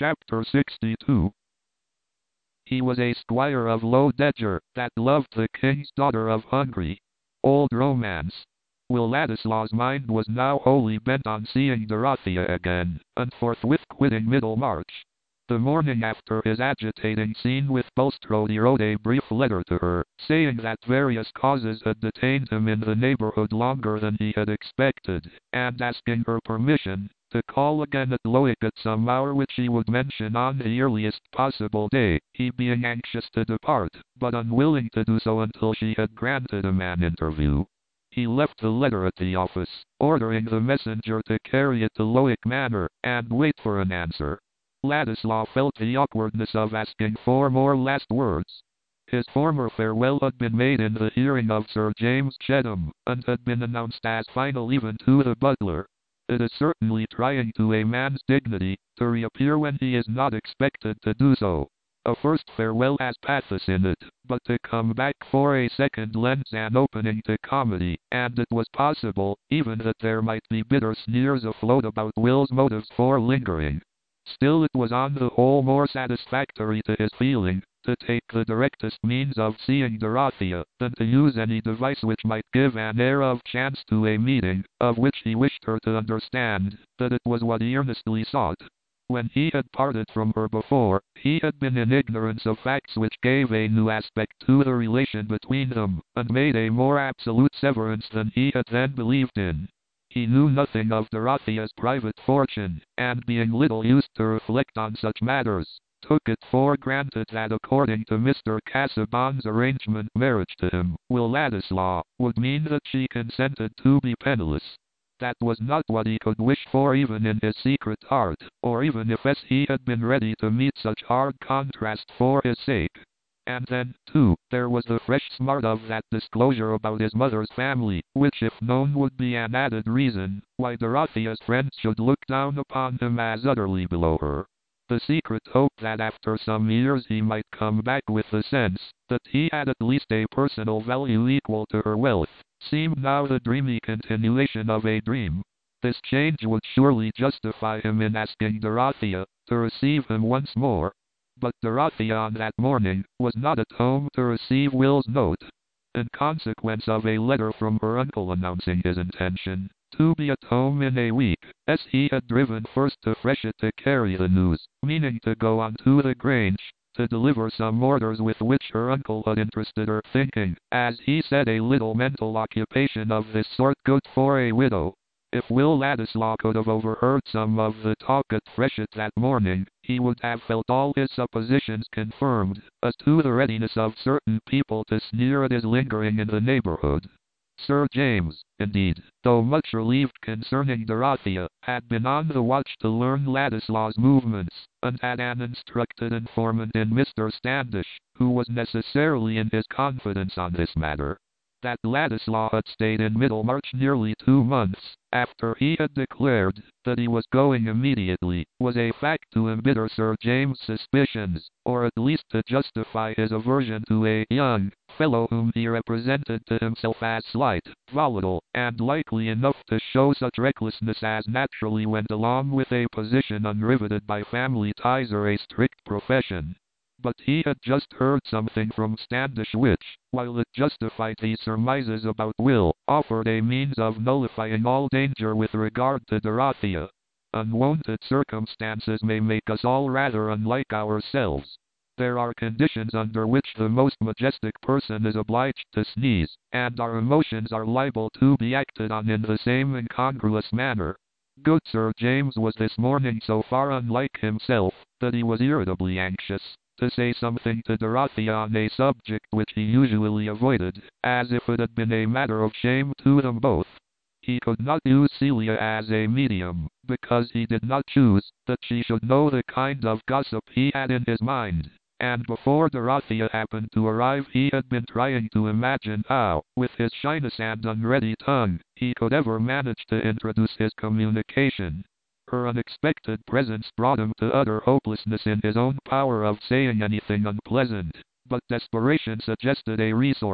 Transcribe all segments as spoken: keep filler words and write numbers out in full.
Chapter sixty-two. He was a squire of Low-Dedger, that loved the king's daughter of Hungary. Old romance. Will Ladislaw's mind was now wholly bent on seeing Dorothea again, and forthwith quitting Middlemarch. The morning after his agitating scene with Bulstrode he wrote a brief letter to her, saying that various causes had detained him in the neighbourhood longer than he had expected, and asking her permission to call again at Lowick at some hour which he would mention on the earliest possible day, he being anxious to depart, but unwilling to do so until she had granted him an interview. He left the letter at the office, ordering the messenger to carry it to Lowick Manor, and wait for an answer. Ladislaw felt the awkwardness of asking for more last words. His former farewell had been made in the hearing of Sir James Chetham, and had been announced as final even to the butler. It is certainly trying to a man's dignity, to reappear when he is not expected to do so. A first farewell has pathos in it, but to come back for a second lends an opening to comedy, and it was possible, even that there might be bitter sneers afloat about Will's motives for lingering. Still it was on the whole more satisfactory to his feeling, to take the directest means of seeing Dorothea, than to use any device which might give an air of chance to a meeting, of which he wished her to understand, that it was what he earnestly sought. When he had parted from her before, he had been in ignorance of facts which gave a new aspect to the relation between them, and made a more absolute severance than he had then believed in. He knew nothing of Dorothea's private fortune, and being little used to reflect on such matters, took it for granted that according to Mister Casaubon's arrangement marriage to him, Will Ladislaw, would mean that she consented to be penniless. That was not what he could wish for even in his secret heart, or even if as he had been ready to meet such hard contrast for his sake. And then, too, there was the fresh smart of that disclosure about his mother's family, which if known would be an added reason why Dorothea's friends should look down upon him as utterly below her. The secret hope that after some years he might come back with the sense that he had at least a personal value equal to her wealth, seemed now the dreamy continuation of a dream. This change would surely justify him in asking Dorothea to receive him once more. But Dorothea on that morning was not at home to receive Will's note, in consequence of a letter from her uncle announcing his intention to be at home in a week, as he had driven first to Freshitt to carry the news, meaning to go on to the Grange, to deliver some orders with which her uncle had interested her, thinking, as he said, a little mental occupation of this sort good for a widow. If Will Ladislaw could have overheard some of the talk at Freshitt that morning, he would have felt all his suppositions confirmed, as to the readiness of certain people to sneer at his lingering in the neighbourhood. Sir James, indeed, though much relieved concerning Dorothea, had been on the watch to learn Ladislaw's movements, and had an instructed informant in Mister Standish, who was necessarily in his confidence on this matter. That Ladislaw had stayed in Middlemarch nearly two months, after he had declared that he was going immediately, was a fact to embitter Sir James' suspicions, or at least to justify his aversion to a young fellow whom he represented to himself as slight, volatile, and likely enough to show such recklessness as naturally went along with a position unriveted by family ties or a strict profession. But he had just heard something from Standish which, while it justified his surmises about Will, offered a means of nullifying all danger with regard to Dorothea. Unwonted circumstances may make us all rather unlike ourselves. There are conditions under which the most majestic person is obliged to sneeze, and our emotions are liable to be acted on in the same incongruous manner. Good Sir James was this morning so far unlike himself, that he was irritably anxious to say something to Dorothea on a subject which he usually avoided, as if it had been a matter of shame to them both. He could not use Celia as a medium, because he did not choose that she should know the kind of gossip he had in his mind, and before Dorothea happened to arrive he had been trying to imagine how, with his shyness and unready tongue, he could ever manage to introduce his communication. Her unexpected presence brought him to utter hopelessness in his own power of saying anything unpleasant, but desperation suggested a resource.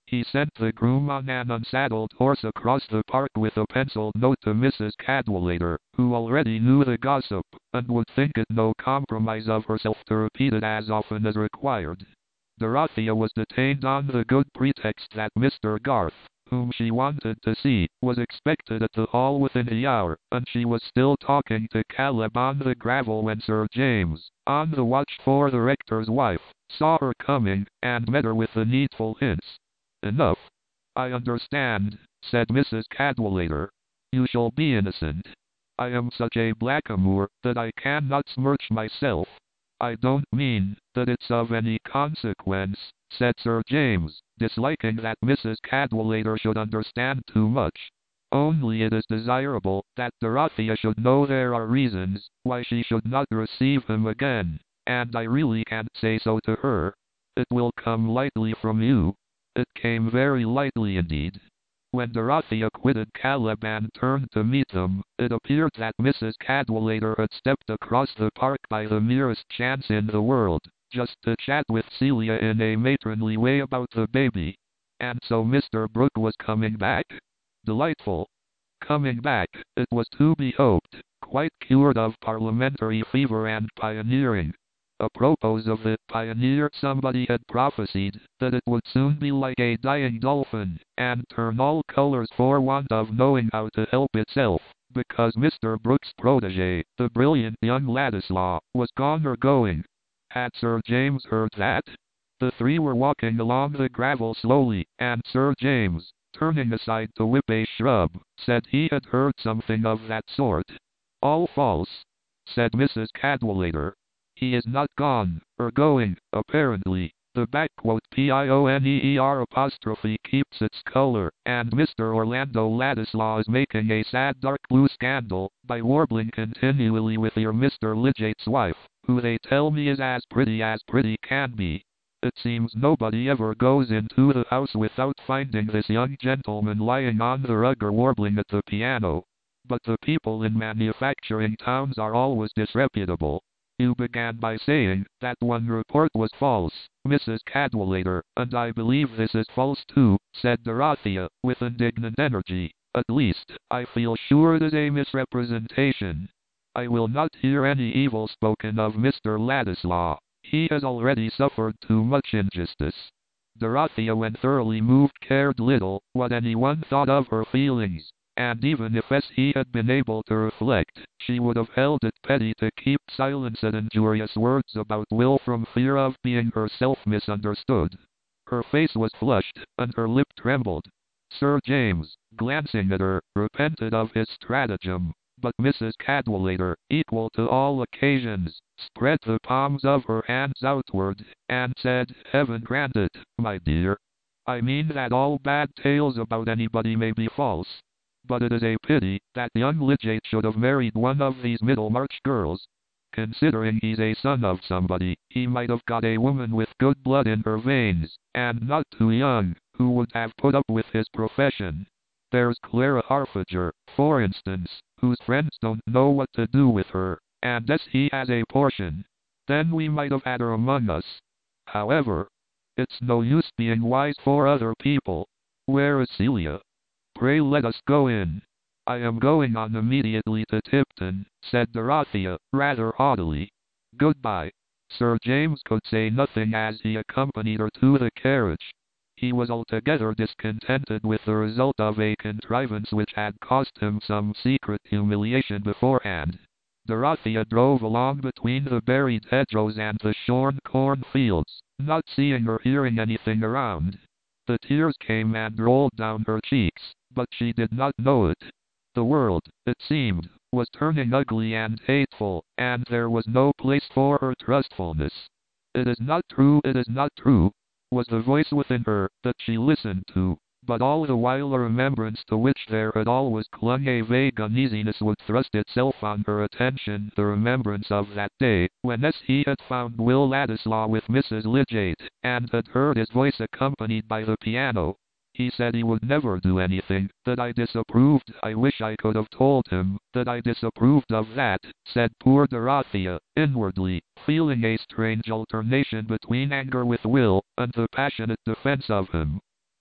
He sent the groom on an unsaddled horse across the park with a penciled note to Missus Cadwallader, who already knew the gossip, and would think it no compromise of herself to repeat it as often as required. Dorothea was detained on the good pretext that Mister Garth, whom she wanted to see, was expected at the hall within the hour, and she was still talking to Caleb on the gravel when Sir James, on the watch for the rector's wife, saw her coming, and met her with the needful hints. "Enough. I understand," said Missus Cadwallader. "You shall be innocent. I am such a blackamoor that I cannot smirch myself." "I don't mean that it's of any consequence," said Sir James, disliking that Missus Cadwallader should understand too much. "Only it is desirable that Dorothea should know there are reasons why she should not receive him again, and I really can't say so to her. It will come lightly from you." It came very lightly indeed. When Dorothea quitted Caleb and turned to meet them, it appeared that Missus Cadwallader had stepped across the park by the merest chance in the world, just to chat with Celia in a matronly way about the baby. And so Mister Brooke was coming back? Delightful. Coming back, it was to be hoped, quite cured of parliamentary fever and pioneering. Apropos of the pioneer, somebody had prophesied that it would soon be like a dying dolphin, and turn all colors for want of knowing how to help itself, because Mister Brooke's protege, the brilliant young Ladislaw, was gone or going. Had Sir James heard that? The three were walking along the gravel slowly, and Sir James, turning aside to whip a shrub, said he had heard something of that sort. "All false," said Missus Cadwallader. "He is not gone, or going, apparently. The backquote pioneer apostrophe keeps its color, and Mister Orlando Ladislaw is making a sad dark blue scandal by warbling continually with your Mister Lygate's wife, who they tell me is as pretty as pretty can be. It seems nobody ever goes into the house without finding this young gentleman lying on the rug or warbling at the piano. But the people in manufacturing towns are always disreputable. You began by saying that one report was false, Missus Cadwallader, and I believe this is false too," said Dorothea, with indignant energy. "At least, I feel sure it is a misrepresentation. I will not hear any evil spoken of Mister Ladislaw. He has already suffered too much injustice." Dorothea, when thoroughly moved, cared little what anyone thought of her feelings. And even if as he had been able to reflect, she would have held it petty to keep silence at injurious words about Will from fear of being herself misunderstood. Her face was flushed, and her lip trembled. Sir James, glancing at her, repented of his stratagem, but Missus Cadwallader, equal to all occasions, spread the palms of her hands outward, and said, "Heaven grant it, my dear. I mean that all bad tales about anybody may be false. But it is a pity that young Lydgate should have married one of these Middlemarch girls. Considering he's a son of somebody, he might have got a woman with good blood in her veins, and not too young, who would have put up with his profession. There's Clara Harfager, for instance, whose friends don't know what to do with her, and as he has a portion, then we might have had her among us. However, it's no use being wise for other people. Where is Celia? Pray let us go in." "I am going on immediately to Tipton," said Dorothea, rather haughtily. "Goodbye." Sir James could say nothing as he accompanied her to the carriage. He was altogether discontented with the result of a contrivance which had cost him some secret humiliation beforehand. Dorothea drove along between the buried hedgerows and the shorn cornfields, not seeing or hearing anything around. The tears came and rolled down her cheeks, but she did not know it. The world, it seemed, was turning ugly and hateful, and there was no place for her trustfulness. "It is not true, it is not true," was the voice within her that she listened to, but all the while a remembrance to which there had always clung a vague uneasiness would thrust itself on her attention, the remembrance of that day, when as he had found Will Ladislaw with Missus Lydgate, and had heard his voice accompanied by the piano. "He said he would never do anything that I disapproved. I wish I could have told him that I disapproved of that," said poor Dorothea, inwardly, feeling a strange alternation between anger with Will, and the passionate defense of him.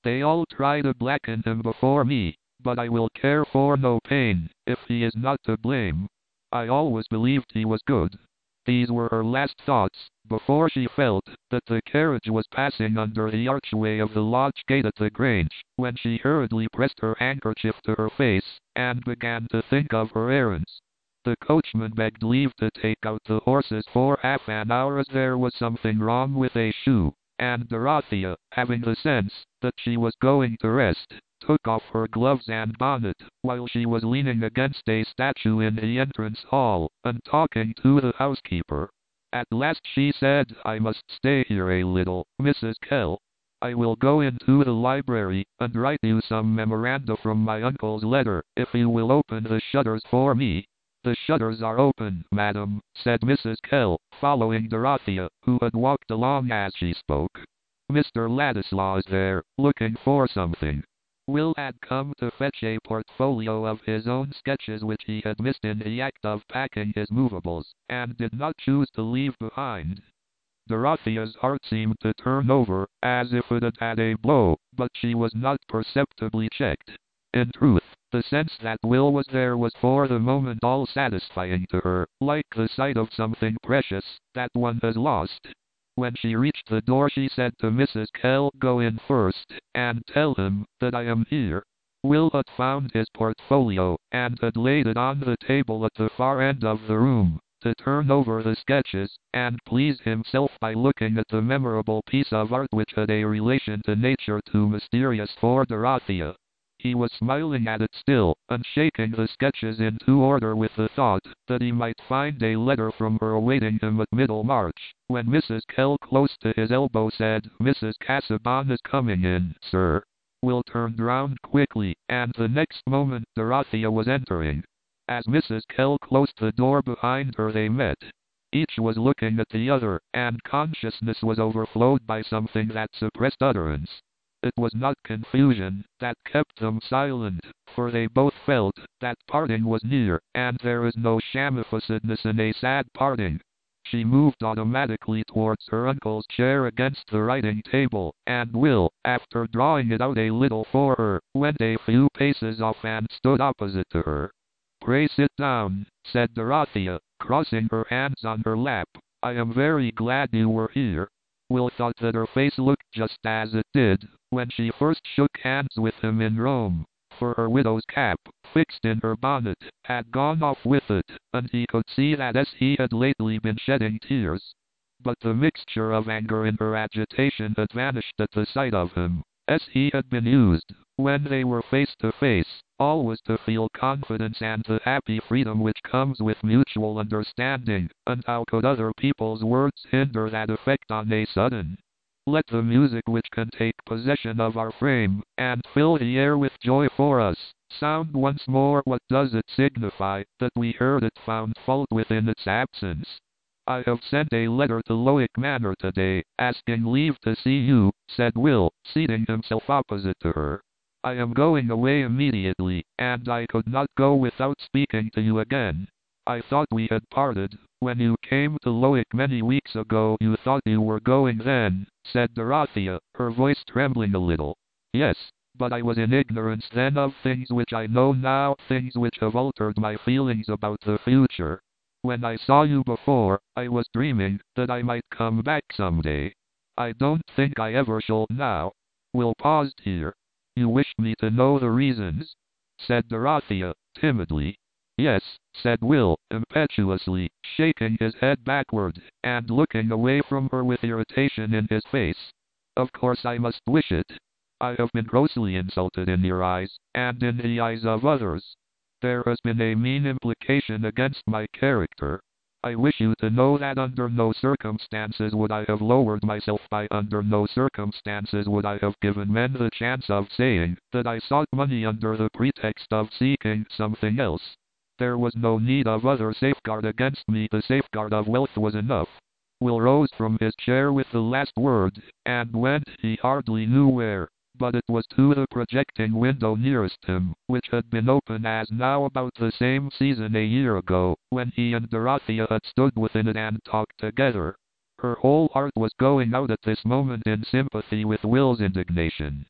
They all try to blacken him before me, but I will care for no pain, if he is not to blame. I always believed he was good. These were her last thoughts, before she felt that the carriage was passing under the archway of the lodge gate at the Grange, when she hurriedly pressed her handkerchief to her face, and began to think of her errands. The coachman begged leave to take out the horses for half an hour as there was something wrong with a shoe, and Dorothea, having the sense that she was going to rest, took off her gloves and bonnet, while she was leaning against a statue in the entrance hall, and talking to the housekeeper. At last she said, "I must stay here a little, Missus Kell. I will go into the library, and write you some memoranda from my uncle's letter, if you will open the shutters for me." "The shutters are open, madam," said Missus Kell, following Dorothea, who had walked along as she spoke. "Mister Ladislaw is there, looking for something." Will had come to fetch a portfolio of his own sketches which he had missed in the act of packing his movables, and did not choose to leave behind. Dorothea's heart seemed to turn over, as if it had had a blow, but she was not perceptibly checked. In truth, the sense that Will was there was for the moment all satisfying to her, like the sight of something precious that one has lost. When she reached the door she said to Missus Kell, "Go in first, and tell him that I am here." Will had found his portfolio, and had laid it on the table at the far end of the room, to turn over the sketches, and please himself by looking at the memorable piece of art which had a relation to nature too mysterious for Dorothea. He was smiling at it still, and shaking the sketches into order with the thought that he might find a letter from her awaiting him at Middlemarch, when Missus Kell close to his elbow said, "Missus Casaubon is coming in, sir." Will turned round quickly, and the next moment Dorothea was entering. As Missus Kell closed the door behind her they met. Each was looking at the other, and consciousness was overflowed by something that suppressed utterance. It was not confusion that kept them silent, for they both felt that parting was near, and there is no shamefacedness in a sad parting. She moved automatically towards her uncle's chair against the writing table, and Will, after drawing it out a little for her, went a few paces off and stood opposite to her. "Pray sit down," said Dorothea, crossing her hands on her lap. "I am very glad you were here." Will thought that her face looked just as it did when she first shook hands with him in Rome, for her widow's cap, fixed in her bonnet, had gone off with it, and he could see that as he had lately been shedding tears. But the mixture of anger in her agitation had vanished at the sight of him, as he had been used, when they were face to face, always to feel confidence and the happy freedom which comes with mutual understanding, and how could other people's words hinder that effect on a sudden? Let the music which can take possession of our frame, and fill the air with joy for us, sound once more. What does it signify, that we heard it found fault with in its absence? "I have sent a letter to Lowick Manor today, asking leave to see you," said Will, seating himself opposite to her. "I am going away immediately, and I could not go without speaking to you again. I thought we had parted. When you came to Lowick many weeks ago you thought you were going then," said Dorothea, her voice trembling a little. "Yes, but I was in ignorance then of things which I know now, things which have altered my feelings about the future. When I saw you before, I was dreaming that I might come back some day. I don't think I ever shall now." Will paused here. "You wished me to know the reasons?" said Dorothea, timidly. "Yes," said Will, impetuously, shaking his head backward, and looking away from her with irritation in his face. "Of course I must wish it. I have been grossly insulted in your eyes, and in the eyes of others. There has been a mean implication against my character. I wish you to know that under no circumstances would I have lowered myself by under no circumstances would I have given men the chance of saying that I sought money under the pretext of seeking something else. There was no need of other safeguard against me. The safeguard of wealth was enough." Will rose from his chair with the last word, and went he hardly knew where, but it was to the projecting window nearest him, which had been open as now about the same season a year ago, when he and Dorothea had stood within it and talked together. Her whole heart was going out at this moment in sympathy with Will's indignation.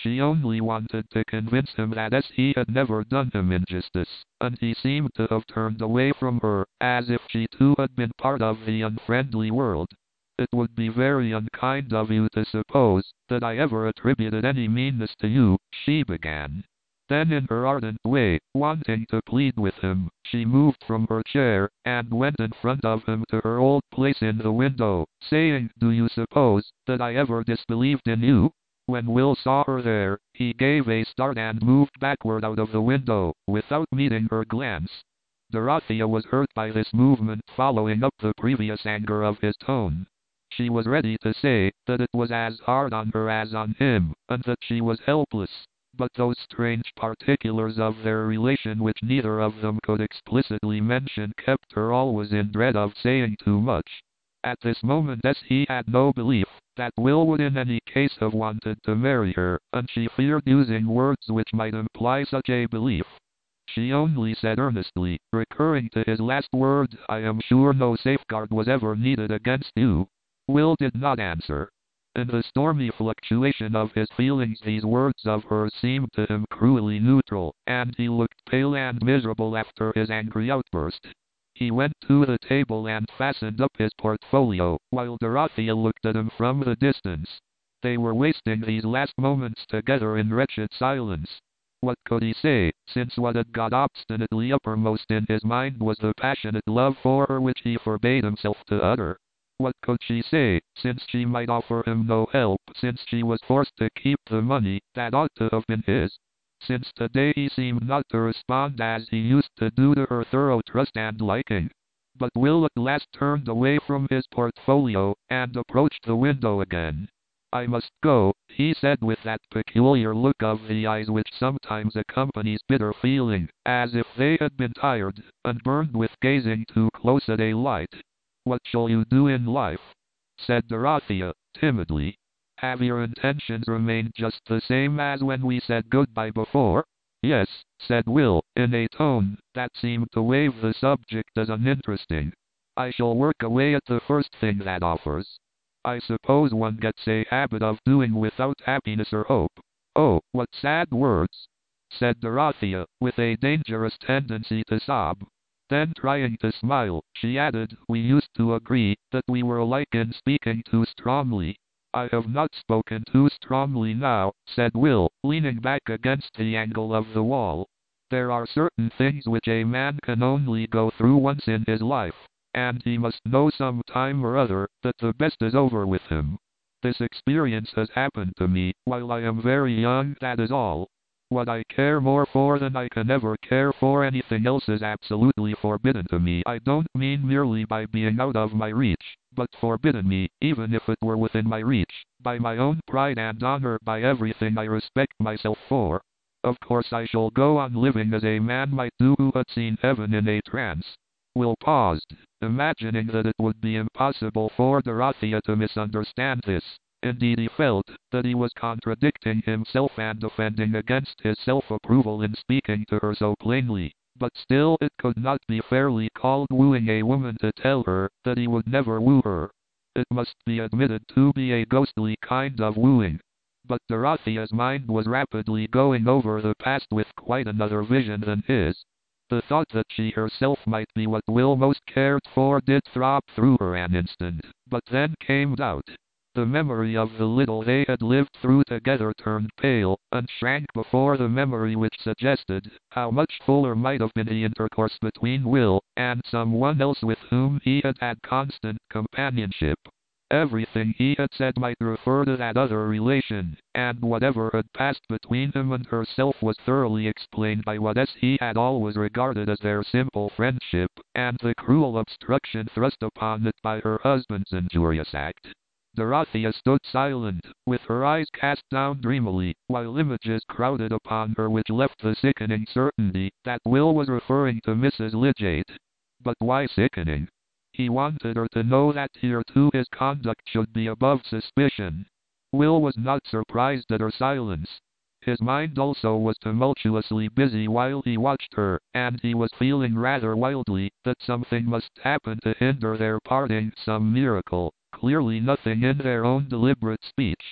She only wanted to convince him that as he had never done him injustice, and he seemed to have turned away from her, as if she too had been part of the unfriendly world. It would be very unkind of you to suppose that I ever attributed any meanness to you, she began. Then in her ardent way, wanting to plead with him, she moved from her chair, and went in front of him to her old place in the window, saying, "Do you suppose that I ever disbelieved in you?" When Will saw her there, he gave a start and moved backward out of the window, without meeting her glance. Dorothea was hurt by this movement, following up the previous anger of his tone. She was ready to say that it was as hard on her as on him, and that she was helpless. But those strange particulars of their relation which neither of them could explicitly mention kept her always in dread of saying too much. At this moment as he had no belief that Will would in any case have wanted to marry her, and she feared using words which might imply such a belief. She only said earnestly, recurring to his last words, "I am sure no safeguard was ever needed against you." Will did not answer. In the stormy fluctuation of his feelings these words of hers seemed to him cruelly neutral, and he looked pale and miserable after his angry outburst. He went to the table and fastened up his portfolio, while Dorothea looked at him from the distance. They were wasting these last moments together in wretched silence. What could he say, since what had got obstinately uppermost in his mind was the passionate love for her which he forbade himself to utter? What could she say, since she might offer him no help, since she was forced to keep the money that ought to have been his? Since today he seemed not to respond as he used to do to her thorough trust and liking. But Will at last turned away from his portfolio, and approached the window again. "I must go," he said with that peculiar look of the eyes which sometimes accompanies bitter feeling, as if they had been tired, and burned with gazing too close at a light. "What shall you do in life?" said Dorothea, timidly. "Have your intentions remained just the same as when we said goodbye before?" "Yes," said Will, in a tone that seemed to waive the subject as uninteresting. "I shall work away at the first thing that offers. I suppose one gets a habit of doing without happiness or hope." "Oh, what sad words!" said Dorothea, with a dangerous tendency to sob. Then trying to smile, she added, "We used to agree that we were alike in speaking too strongly." "I have not spoken too strongly now," said Will, leaning back against the angle of the wall. "There are certain things which a man can only go through once in his life, and he must know some time or other that the best is over with him. This experience has happened to me while I am very young, that is all. What I care more for than I can ever care for anything else is absolutely forbidden to me. I don't mean merely by being out of my reach, but forbidden me, even if it were within my reach, by my own pride and honor, by everything I respect myself for. Of course I shall go on living as a man might do who had seen heaven in a trance." Will paused, imagining that it would be impossible for Dorothea to misunderstand this. Indeed he felt that he was contradicting himself and offending against his self-approval in speaking to her so plainly. But still it could not be fairly called wooing a woman to tell her that he would never woo her. It must be admitted to be a ghostly kind of wooing. But Dorothea's mind was rapidly going over the past with quite another vision than his. The thought that she herself might be what Will most cared for did throb through her an instant, but then came doubt. The memory of the little they had lived through together turned pale, and shrank before the memory which suggested how much fuller might have been the intercourse between Will and someone else with whom he had had constant companionship. Everything he had said might refer to that other relation, and whatever had passed between him and herself was thoroughly explained by what he had always regarded as their simple friendship, and the cruel obstruction thrust upon it by her husband's injurious act. Dorothea stood silent, with her eyes cast down dreamily, while images crowded upon her which left the sickening certainty that Will was referring to Missus Lidgate. But why sickening? He wanted her to know that here too his conduct should be above suspicion. Will was not surprised at her silence. His mind also was tumultuously busy while he watched her, and he was feeling rather wildly that something must happen to hinder their parting, some miracle. Clearly nothing in their own deliberate speech.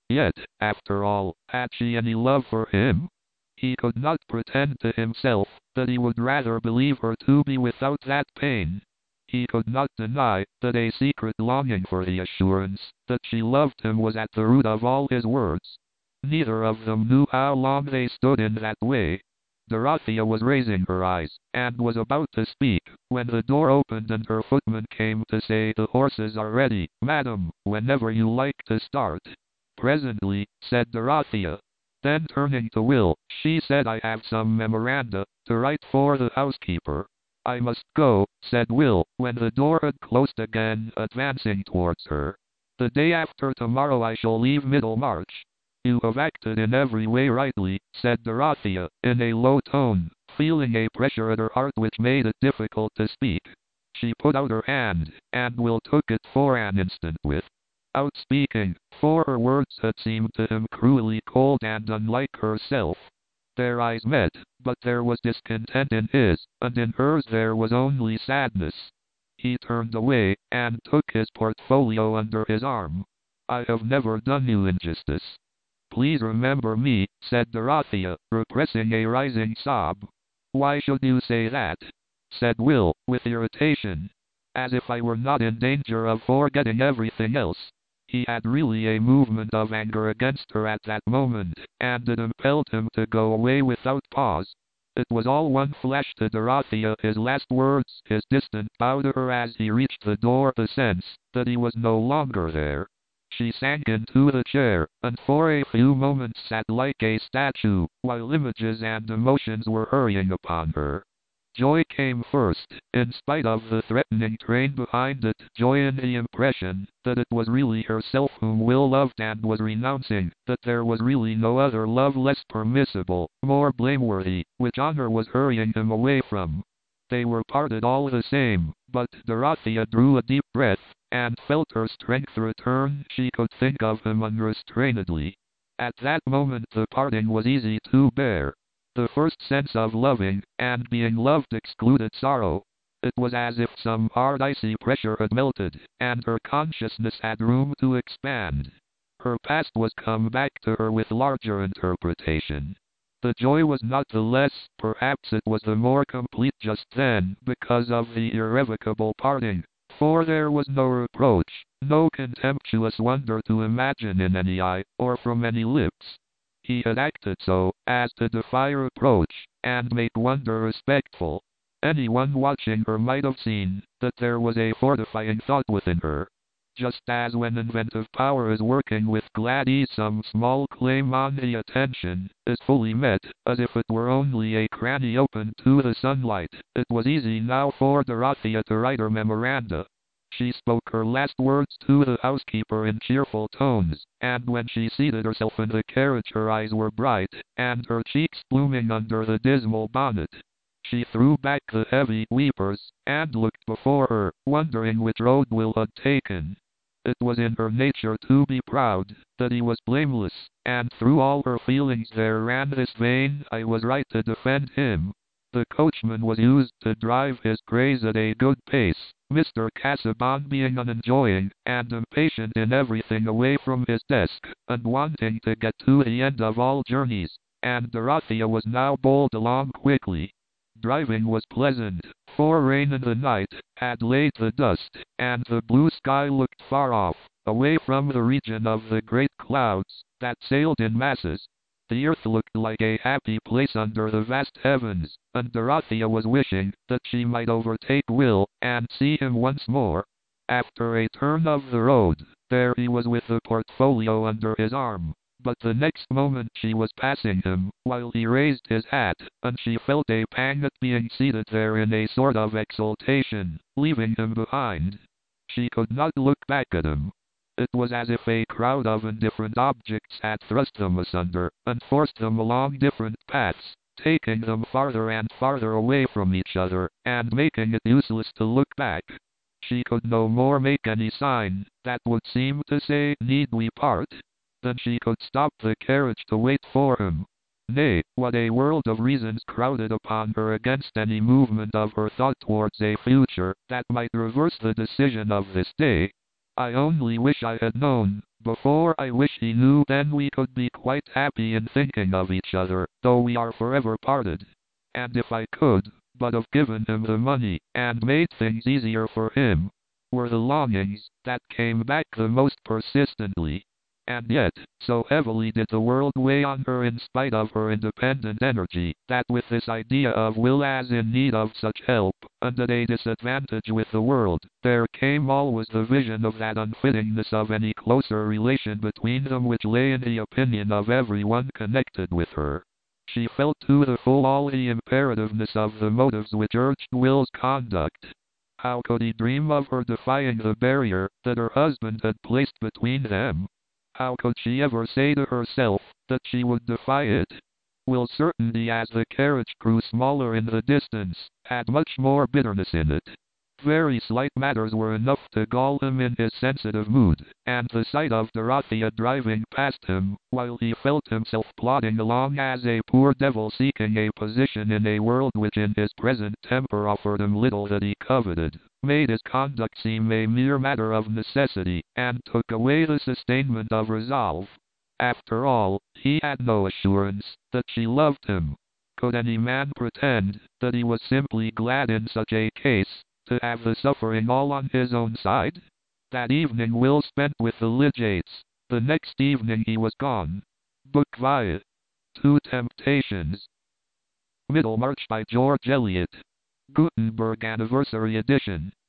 Yet, after all, had she any love for him? He could not pretend to himself that he would rather believe her to be without that pain. He could not deny that a secret longing for the assurance that she loved him was at the root of all his words. Neither of them knew how long they stood in that way. Dorothea was raising her eyes, and was about to speak, when the door opened and her footman came to say, "The horses are ready, madam, whenever you like to start." "Presently," said Dorothea. Then turning to Will, she said, "I have some memoranda to write for the housekeeper." "I must go," said Will, when the door had closed again, advancing towards her. "The day after tomorrow I shall leave Middlemarch." "You have acted in every way rightly," said Dorothea, in a low tone, feeling a pressure at her heart which made it difficult to speak. She put out her hand, and Will took it for an instant without speaking, for her words had seemed to him cruelly cold and unlike herself. Their eyes met, but there was discontent in his, and in hers there was only sadness. He turned away, and took his portfolio under his arm. "I have never done you injustice. Please remember me," said Dorothea, repressing a rising sob. "Why should you say that?" said Will, with irritation. "As if I were not in danger of forgetting everything else." He had really a movement of anger against her at that moment, and it impelled him to go away without pause. It was all one flash to Dorothea, his last words, his distant bow to her as he reached the door, the sense that he was no longer there. She sank into the chair, and for a few moments sat like a statue, while images and emotions were hurrying upon her. Joy came first, in spite of the threatening train behind it, joy in the impression that it was really herself whom Will loved and was renouncing, that there was really no other love less permissible, more blameworthy, which honor was hurrying him away from. They were parted all the same, but Dorothea drew a deep breath, and felt her strength return. She could think of him unrestrainedly. At that moment the parting was easy to bear. The first sense of loving and being loved excluded sorrow. It was as if some hard icy pressure had melted, and her consciousness had room to expand. Her past was come back to her with larger interpretation. The joy was not the less, perhaps it was the more complete just then, because of the irrevocable parting. For there was no reproach, no contemptuous wonder to imagine in any eye, or from any lips. He had acted so as to defy reproach, and make wonder respectful. Anyone watching her might have seen that there was a fortifying thought within her. Just as when inventive power is working with glad ease, some small claim on the attention is fully met, as if it were only a cranny open to the sunlight. It was easy now for Dorothea to write her memoranda. She spoke her last words to the housekeeper in cheerful tones, and when she seated herself in the carriage her eyes were bright, and her cheeks blooming under the dismal bonnet. She threw back the heavy weepers, and looked before her, wondering which road Will had taken. It was in her nature to be proud, that he was blameless, and through all her feelings there ran this vein, "I was right to defend him." The coachman was used to drive his praise at a good pace, Mister Casaubon being unenjoying and impatient in everything away from his desk, and wanting to get to the end of all journeys, and Dorothea was now bowled along quickly. Driving was pleasant, for rain in the night had laid the dust, and the blue sky looked far off, away from the region of the great clouds that sailed in masses. The earth looked like a happy place under the vast heavens, and Dorothea was wishing that she might overtake Will, and see him once more. After a turn of the road, there he was with the portfolio under his arm. But the next moment she was passing him, while he raised his hat, and she felt a pang at being seated there in a sort of exultation, leaving him behind. She could not look back at him. It was as if a crowd of indifferent objects had thrust them asunder, and forced them along different paths, taking them farther and farther away from each other, and making it useless to look back. She could no more make any sign that would seem to say, "Need we part?" than she could stop the carriage to wait for him. Nay, what a world of reasons crowded upon her against any movement of her thought towards a future that might reverse the decision of this day. "I only wish I had known," Before I wish he knew, then we could be quite happy in thinking of each other, though we are forever parted. And if I could but have given him the money, and made things easier for him, were the longings that came back the most persistently. And yet, so heavily did the world weigh on her in spite of her independent energy, that with this idea of Will as in need of such help, and at a disadvantage with the world, there came always the vision of that unfittingness of any closer relation between them which lay in the opinion of everyone connected with her. She felt to the full all the imperativeness of the motives which urged Will's conduct. How could he dream of her defying the barrier that her husband had placed between them? How could she ever say to herself that she would defy it? Will's certainty as the carriage grew smaller in the distance had much more bitterness in it. Very slight matters were enough to gall him in his sensitive mood, and the sight of Dorothea driving past him, while he felt himself plodding along as a poor devil seeking a position in a world which in his present temper offered him little that he coveted, made his conduct seem a mere matter of necessity, and took away the sustainment of resolve. After all, he had no assurance that she loved him. Could any man pretend that he was simply glad in such a case to have the suffering all on his own side? That evening Will spent with the Lidgates. The next evening he was gone. Book five. Two Temptations. Middlemarch by George Eliot. Gutenberg Anniversary Edition.